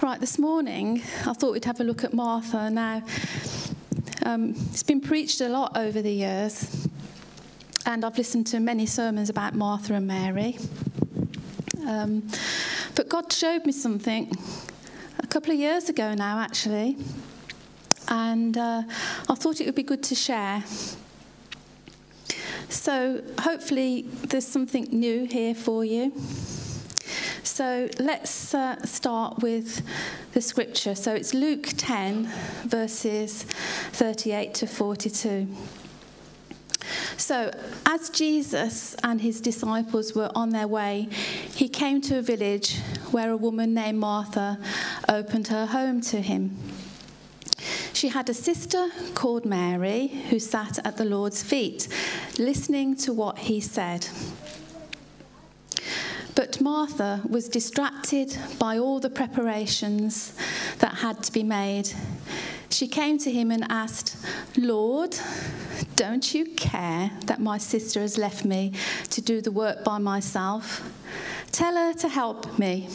Right, this morning I thought we'd have a look at Martha. Now, it's been preached a lot over the years, and I've listened to many sermons about Martha and Mary. But God showed me something a couple of years ago now, actually, and I thought it would be good to share. So hopefully there's something new here for you. So let's start with the scripture. So it's Luke 10, verses 38 to 42. So as Jesus and his disciples were on their way, he came to a village where a woman named Martha opened her home to him. She had a sister called Mary who sat at the Lord's feet, listening to what he said. But Martha was distracted by all the preparations that had to be made. She came to him and asked, "Lord, don't you care that my sister has left me to do the work by myself? Tell her to help me."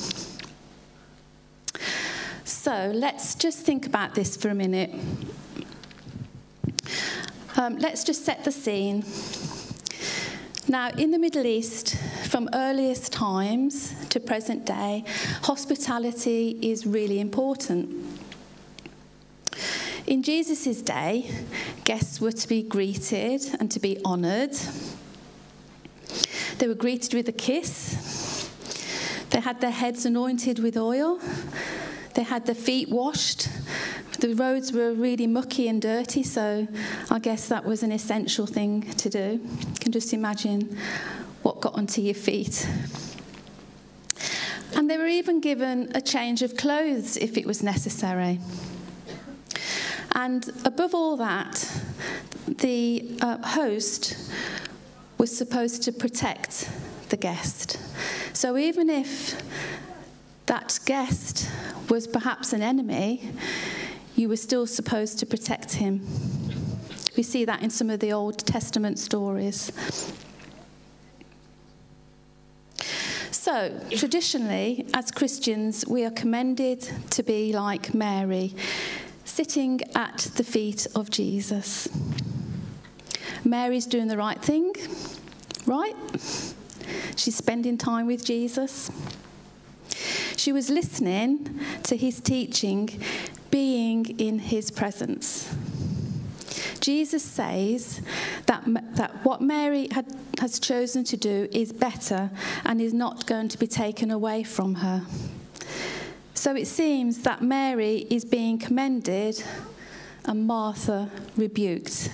So let's just think about this for a minute. Let's just set the scene. Now, in the Middle East, from earliest times to present day, hospitality is really important. In Jesus' day, guests were to be greeted and to be honoured. They were greeted with a kiss. They had their heads anointed with oil. They had their feet washed. The roads were really mucky and dirty, so I guess that was an essential thing to do. You can just imagine what got onto your feet. And they were even given a change of clothes if it was necessary. And above all that, the host was supposed to protect the guest. So even if that guest was perhaps an enemy, you were still supposed to protect him. We see that in some of the Old Testament stories. So, traditionally, as Christians, we are commended to be like Mary, sitting at the feet of Jesus. Mary's doing the right thing, right? She's spending time with Jesus. She was listening to his teaching, being in his presence. Jesus says that what Mary has chosen to do is better and is not going to be taken away from her. So it seems that Mary is being commended and Martha rebuked.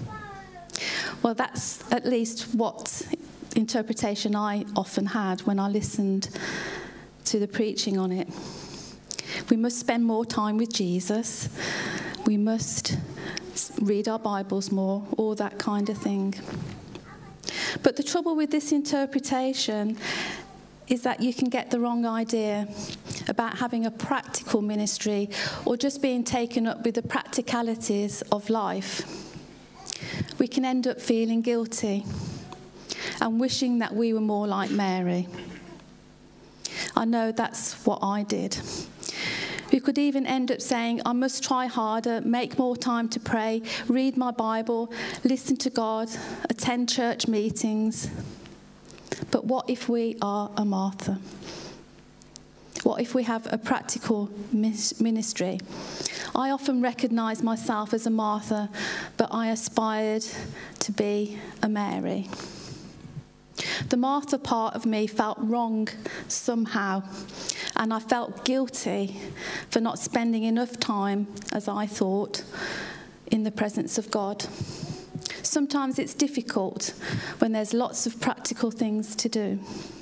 Well, that's at least what interpretation I often had when I listened to the preaching on it. We must spend more time with Jesus. We must read our Bibles more, all that kind of thing. But the trouble with this interpretation is that you can get the wrong idea about having a practical ministry or just being taken up with the practicalities of life. We can end up feeling guilty and wishing that we were more like Mary. I know that's what I did. We could even end up saying, I must try harder, make more time to pray, read my Bible, listen to God, attend church meetings. But what if we are a Martha? What if we have a practical ministry? I often recognise myself as a Martha, but I aspired to be a Mary. The Martha part of me felt wrong somehow, and I felt guilty for not spending enough time, as I thought, in the presence of God. Sometimes it's difficult when there's lots of practical things to do.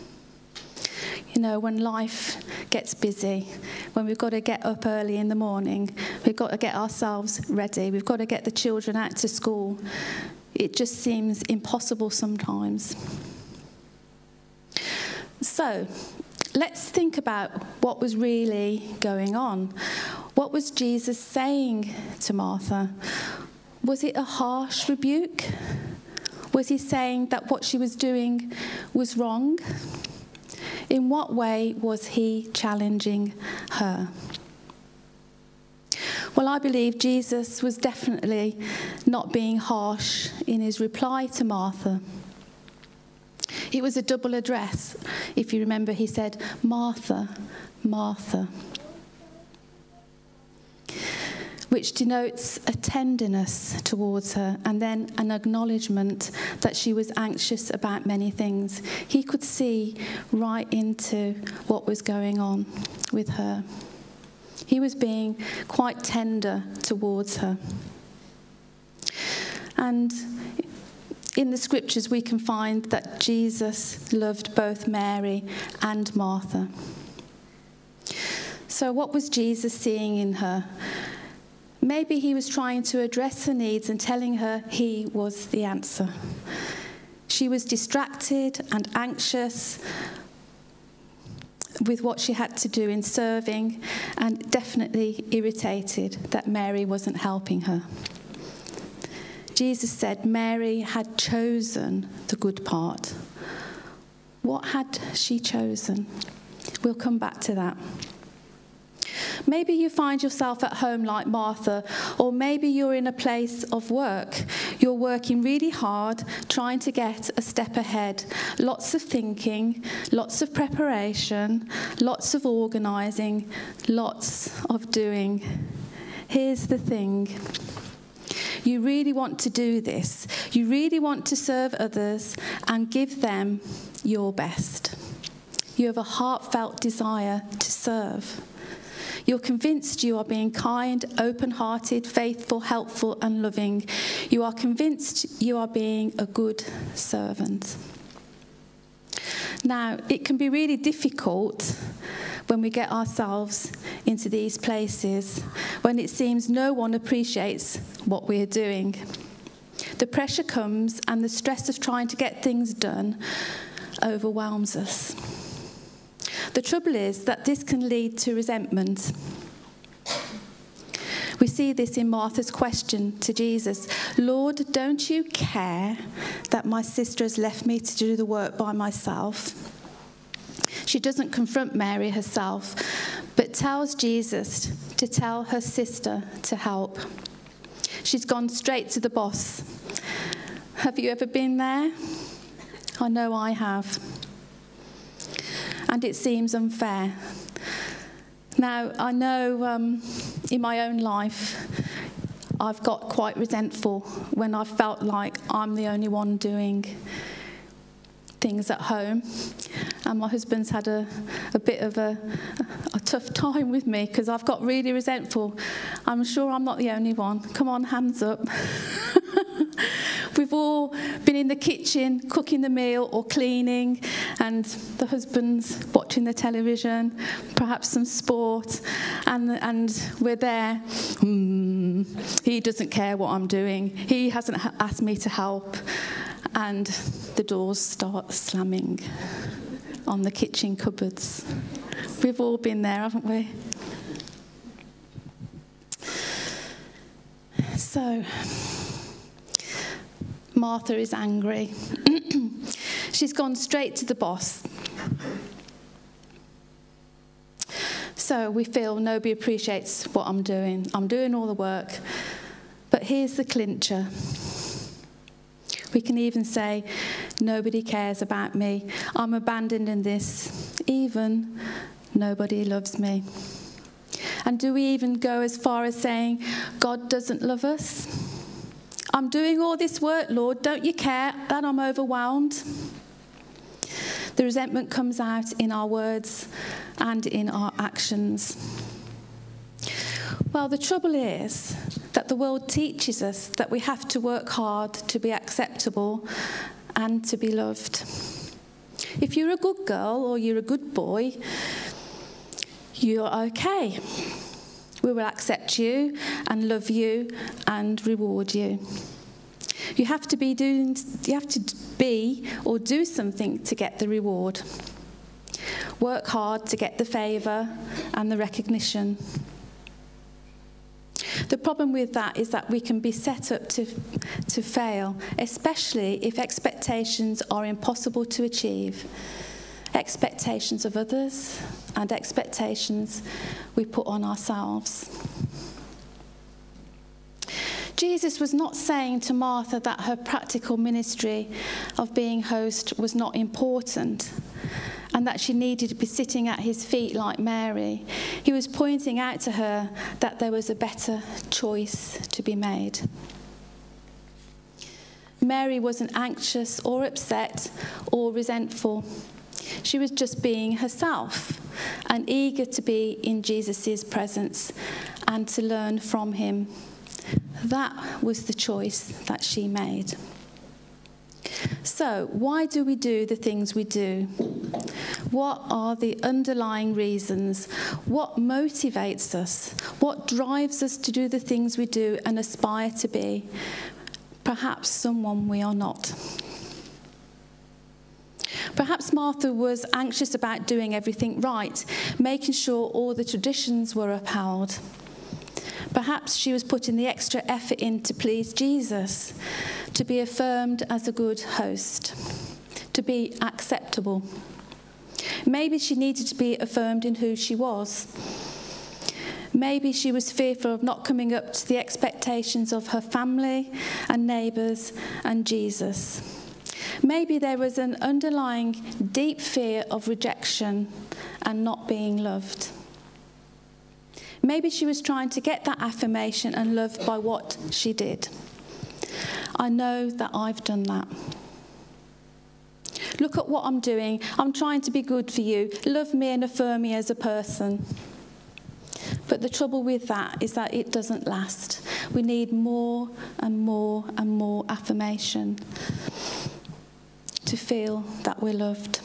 You know, when life gets busy, when we've got to get up early in the morning, we've got to get ourselves ready, we've got to get the children out to school. It just seems impossible sometimes. So, let's think about what was really going on. What was Jesus saying to Martha? Was it a harsh rebuke? Was he saying that what she was doing was wrong? In what way was he challenging her? Well, I believe Jesus was definitely not being harsh in his reply to Martha. It was a double address. If you remember, he said, Martha, Martha, which denotes a tenderness towards her and then an acknowledgement that she was anxious about many things. He could see right into what was going on with her. He was being quite tender towards her. And in the scriptures we can find that Jesus loved both Mary and Martha. So what was Jesus seeing in her? Maybe he was trying to address her needs and telling her he was the answer. She was distracted and anxious with what she had to do in serving, and definitely irritated that Mary wasn't helping her. Jesus said Mary had chosen the good part. What had she chosen? We'll come back to that. Maybe you find yourself at home like Martha, or maybe you're in a place of work. You're working really hard, trying to get a step ahead. Lots of thinking, lots of preparation, lots of organising, lots of doing. Here's the thing. You really want to do this. You really want to serve others and give them your best. You have a heartfelt desire to serve. You're convinced you are being kind, open-hearted, faithful, helpful, and loving. You are convinced you are being a good servant. Now, it can be really difficult when we get ourselves into these places, when it seems no one appreciates what we're doing. The pressure comes and the stress of trying to get things done overwhelms us. The trouble is that this can lead to resentment. We see this in Martha's question to Jesus. Lord, don't you care that my sister has left me to do the work by myself? She doesn't confront Mary herself, but tells Jesus to tell her sister to help. She's gone straight to the boss. Have you ever been there? I know I have. And it seems unfair. Now, I know in my own life, I've got quite resentful when I've felt like I'm the only one doing things at home. And my husband's had a bit of a tough time with me because I've got really resentful. I'm sure I'm not the only one. Come on, hands up. We've all been in the kitchen cooking the meal or cleaning, and the husband's watching the television, perhaps some sport, and we're there. He doesn't care what I'm doing. He hasn't asked me to help. And the doors start slamming on the kitchen cupboards. We've all been there, haven't we? So, Martha is angry. She's gone straight to the boss. So we feel nobody appreciates what I'm doing. I'm doing all the work. But here's the clincher. We can even say, nobody cares about me. I'm abandoned in this. Even nobody loves me. And do we even go as far as saying, God doesn't love us? I'm doing all this work, Lord. Don't you care that I'm overwhelmed? The resentment comes out in our words and in our actions. Well, the trouble is that the world teaches us that we have to work hard to be acceptable and to be loved. If you're a good girl or you're a good boy, you're okay. We will accept you and love you and reward you. You have to be or do something to get the reward. Work hard to get the favour and the recognition. The problem with that is that we can be set up to fail, especially if expectations are impossible to achieve. Expectations of others and expectations we put on ourselves. Jesus was not saying to Martha that her practical ministry of being host was not important and that she needed to be sitting at his feet like Mary. He was pointing out to her that there was a better choice to be made. Mary wasn't anxious or upset or resentful. She was just being herself and eager to be in Jesus' presence and to learn from him. That was the choice that she made. So, why do we do the things we do? What are the underlying reasons? What motivates us? What drives us to do the things we do and aspire to be? Perhaps someone we are not. Perhaps Martha was anxious about doing everything right, making sure all the traditions were upheld. Perhaps she was putting the extra effort in to please Jesus, to be affirmed as a good host, to be acceptable. Maybe she needed to be affirmed in who she was. Maybe she was fearful of not coming up to the expectations of her family and neighbours and Jesus. Maybe there was an underlying deep fear of rejection and not being loved. Maybe she was trying to get that affirmation and love by what she did. I know that I've done that. Look at what I'm doing. I'm trying to be good for you. Love me and affirm me as a person. But the trouble with that is that it doesn't last. We need more and more and more affirmation to feel that we're loved.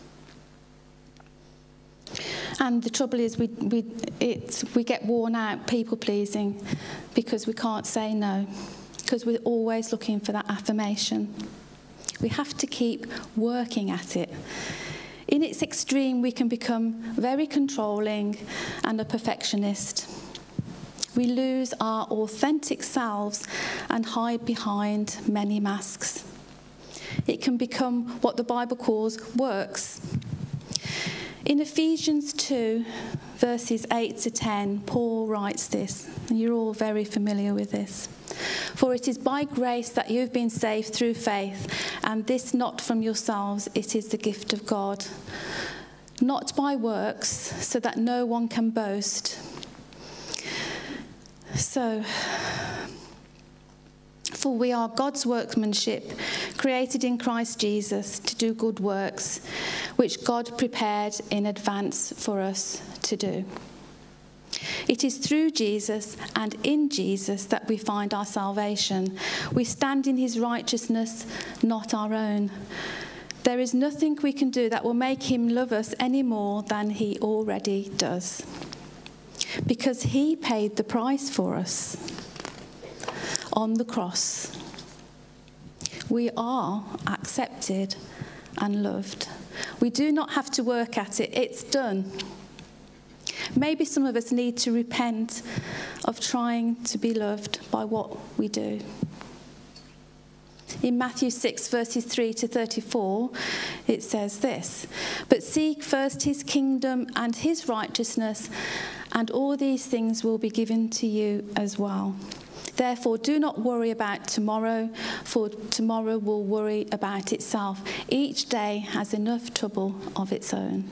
And the trouble is we get worn out people-pleasing because we can't say no, because we're always looking for that affirmation. We have to keep working at it. In its extreme, we can become very controlling and a perfectionist. We lose our authentic selves and hide behind many masks. It can become what the Bible calls works. In Ephesians 2, verses 8 to 10, Paul writes this, and you're all very familiar with this. For it is by grace that you have been saved through faith, and this not from yourselves, it is the gift of God. Not by works, so that no one can boast. For we are God's workmanship, created in Christ Jesus to do good works, which God prepared in advance for us to do. It is through Jesus and in Jesus that we find our salvation. We stand in his righteousness, not our own. There is nothing we can do that will make him love us any more than he already does, because he paid the price for us on the cross. We are accepted and loved. We do not have to work at it. It's done. Maybe some of us need to repent of trying to be loved by what we do. In Matthew 6, verses 3 to 34, it says this: "But seek first his kingdom and his righteousness, and all these things will be given to you as well. Therefore, do not worry about tomorrow, for tomorrow will worry about itself. Each day has enough trouble of its own."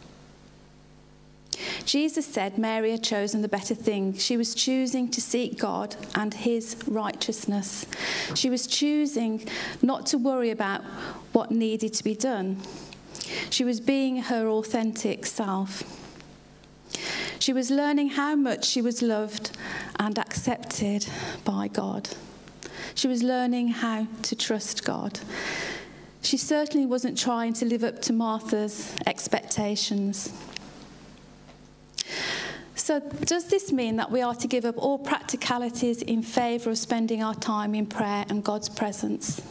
Jesus said Mary had chosen the better thing. She was choosing to seek God and his righteousness. She was choosing not to worry about what needed to be done. She was being her authentic self. She was learning how much she was loved and accepted by God. She was learning how to trust God. She certainly wasn't trying to live up to Martha's expectations. So does this mean that we are to give up all practicalities in favour of spending our time in prayer and God's presence?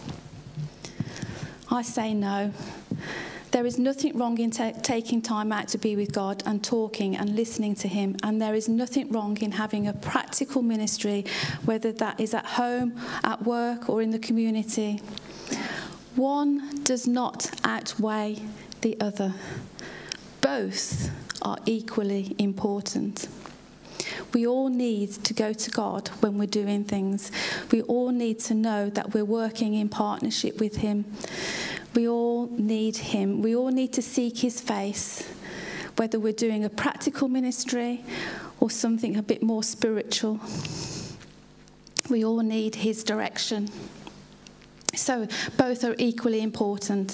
I say no. There is nothing wrong in taking time out to be with God and talking and listening to him. And there is nothing wrong in having a practical ministry, whether that is at home, at work, or in the community. One does not outweigh the other. Both are equally important. We all need to go to God when we're doing things. We all need to know that we're working in partnership with him. We all need him. We all need to seek his face, whether we're doing a practical ministry or something a bit more spiritual. We all need his direction. So both are equally important.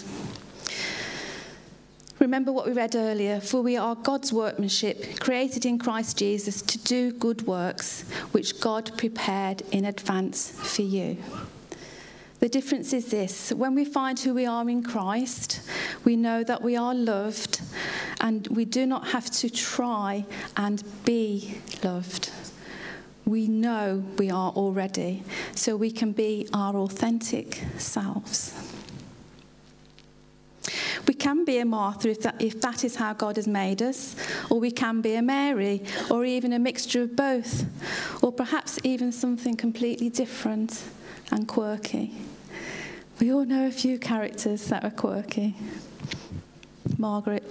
Remember what we read earlier, for we are God's workmanship, created in Christ Jesus to do good works, which God prepared in advance for you. The difference is this: when we find who we are in Christ, we know that we are loved, and we do not have to try and be loved. We know we are already, so we can be our authentic selves. We can be a Martha if that is how God has made us, or we can be a Mary, or even a mixture of both, or perhaps even something completely different and quirky. We all know a few characters that are quirky. Margaret.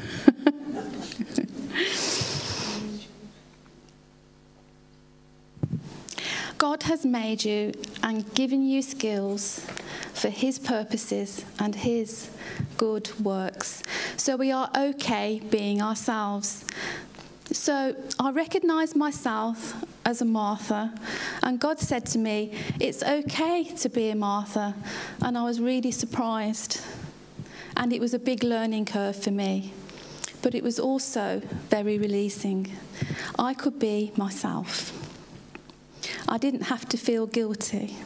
God has made you and given you skills for his purposes and his good works. So we are okay being ourselves. So I recognise myself as a Martha, and God said to me, it's okay to be a Martha. And I was really surprised. And it was a big learning curve for me. But it was also very releasing. I could be myself. I didn't have to feel guilty.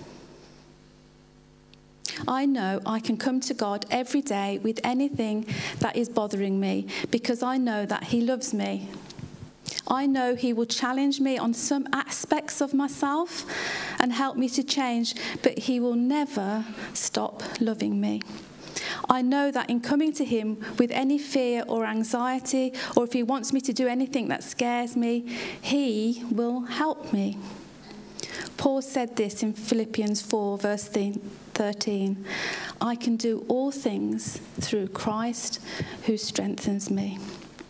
I know I can come to God every day with anything that is bothering me, because I know that he loves me. I know he will challenge me on some aspects of myself and help me to change, but he will never stop loving me. I know that in coming to him with any fear or anxiety, or if he wants me to do anything that scares me, he will help me. Paul said this in Philippians 4, verse 13. I can do all things through Christ who strengthens me.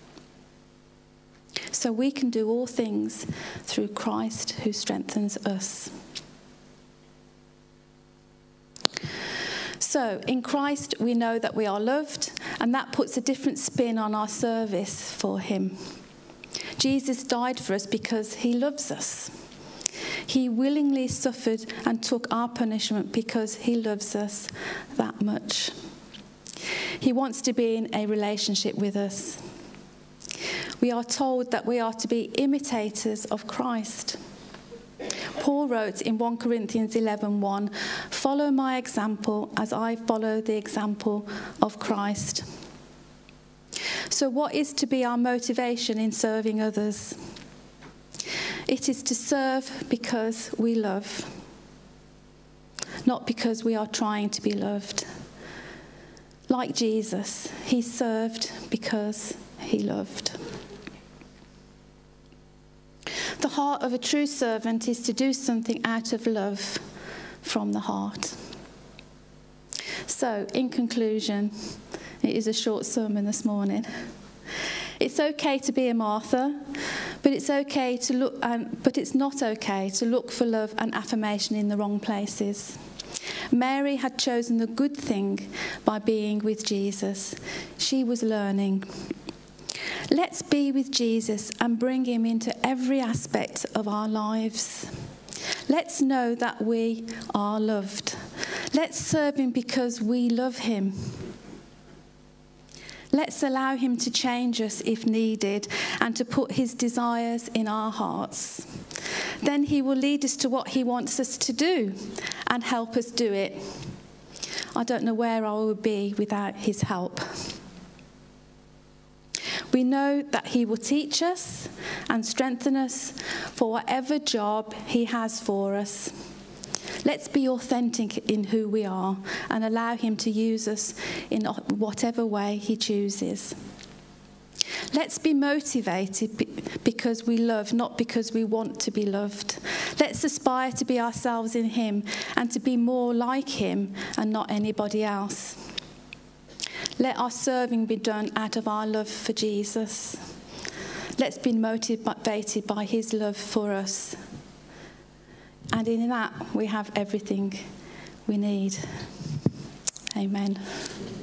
So we can do all things through Christ who strengthens us. So in Christ we know that we are loved, and that puts a different spin on our service for him. Jesus died for us because he loves us. He willingly suffered and took our punishment because he loves us that much. He wants to be in a relationship with us. We are told that we are to be imitators of Christ. Paul wrote in 1 Corinthians 11:1, follow my example as I follow the example of Christ. So what is to be our motivation in serving others? It is to serve because we love, not because we are trying to be loved. Like Jesus, he served because he loved. The heart of a true servant is to do something out of love from the heart. So, in conclusion, it is a short sermon this morning. It's okay to be a Martha, but it's not okay to look for love and affirmation in the wrong places. Mary had chosen the good thing by being with Jesus. She was learning. Let's be with Jesus and bring him into every aspect of our lives. Let's know that we are loved. Let's serve him because we love him. Let's allow him to change us if needed and to put his desires in our hearts. Then he will lead us to what he wants us to do and help us do it. I don't know where I would be without his help. We know that he will teach us and strengthen us for whatever job he has for us. Let's be authentic in who we are and allow him to use us in whatever way he chooses. Let's be motivated because we love, not because we want to be loved. Let's aspire to be ourselves in him and to be more like him and not anybody else. Let our serving be done out of our love for Jesus. Let's be motivated by his love for us. And in that, we have everything we need. Amen.